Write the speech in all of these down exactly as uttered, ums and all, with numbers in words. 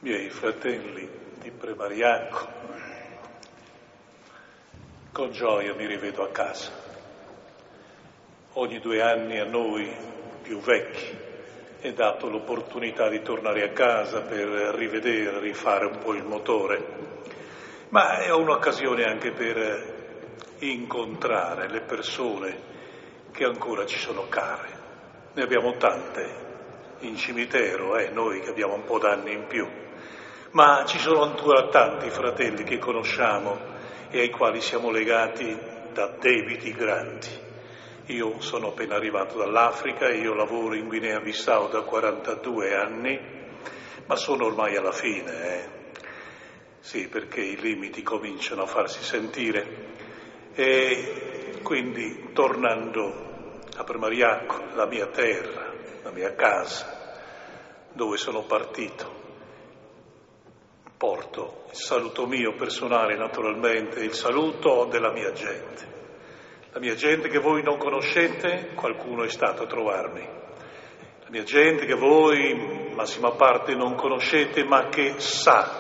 miei fratelli di Premariacco, con gioia mi rivedo a casa. Ogni due anni a noi più vecchi è dato l'opportunità di tornare a casa per rivedere, rifare un po' il motore, ma è un'occasione anche per incontrare le persone che ancora ci sono care. Ne abbiamo tante in cimitero, eh, noi che abbiamo un po' d'anni in più, ma ci sono ancora tanti fratelli che conosciamo e ai quali siamo legati da debiti grandi. Io sono appena arrivato dall'Africa, io lavoro in Guinea-Bissau da quarantadue anni, ma sono ormai alla fine, eh. Sì, perché i limiti cominciano a farsi sentire e quindi tornando a Premariacco, la mia terra, la mia casa, dove sono partito, porto il saluto mio personale naturalmente, il saluto della mia gente. La mia gente che voi non conoscete, qualcuno è stato a trovarmi. La mia gente che voi, in massima parte, non conoscete, ma che sa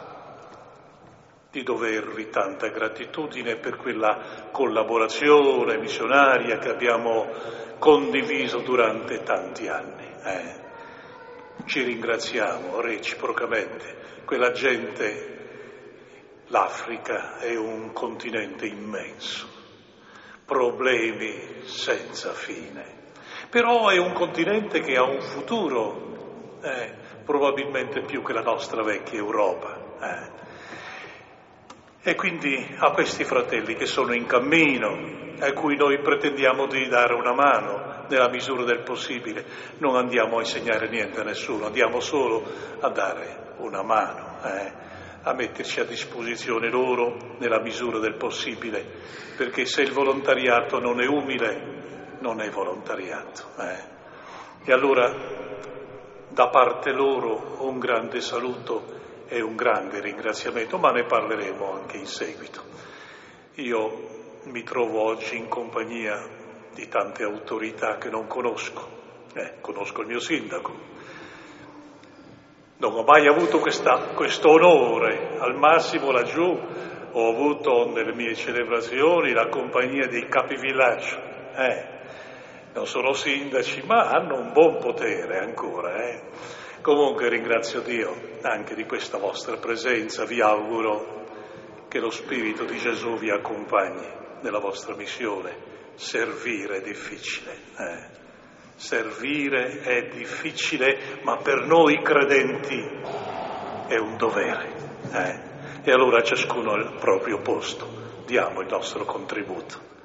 di dovervi tanta gratitudine per quella collaborazione missionaria che abbiamo condiviso durante tanti anni. Eh. Ci ringraziamo reciprocamente. Quella gente, l'Africa è un continente immenso, problemi senza fine, però è un continente che ha un futuro, eh, probabilmente più che la nostra vecchia Europa. Eh. E quindi a questi fratelli che sono in cammino, a cui noi pretendiamo di dare una mano nella misura del possibile, non andiamo a insegnare niente a nessuno, andiamo solo a dare una mano, eh, a metterci a disposizione loro nella misura del possibile, perché se il volontariato non è umile, non è volontariato. Eh. E allora da parte loro un grande saluto e un grande ringraziamento, ma ne parleremo anche in seguito. Io mi trovo oggi in compagnia di tante autorità che non conosco. Eh, conosco il mio sindaco. Non ho mai avuto questa, questo onore, al massimo laggiù ho avuto nelle mie celebrazioni la compagnia dei capi villaggio. Eh, non sono sindaci, ma hanno un buon potere ancora, eh. Comunque ringrazio Dio anche di questa vostra presenza, vi auguro che lo Spirito di Gesù vi accompagni nella vostra missione. Servire è difficile, eh. Servire è difficile, ma per noi credenti è un dovere, eh. E allora ciascuno al proprio posto diamo il nostro contributo.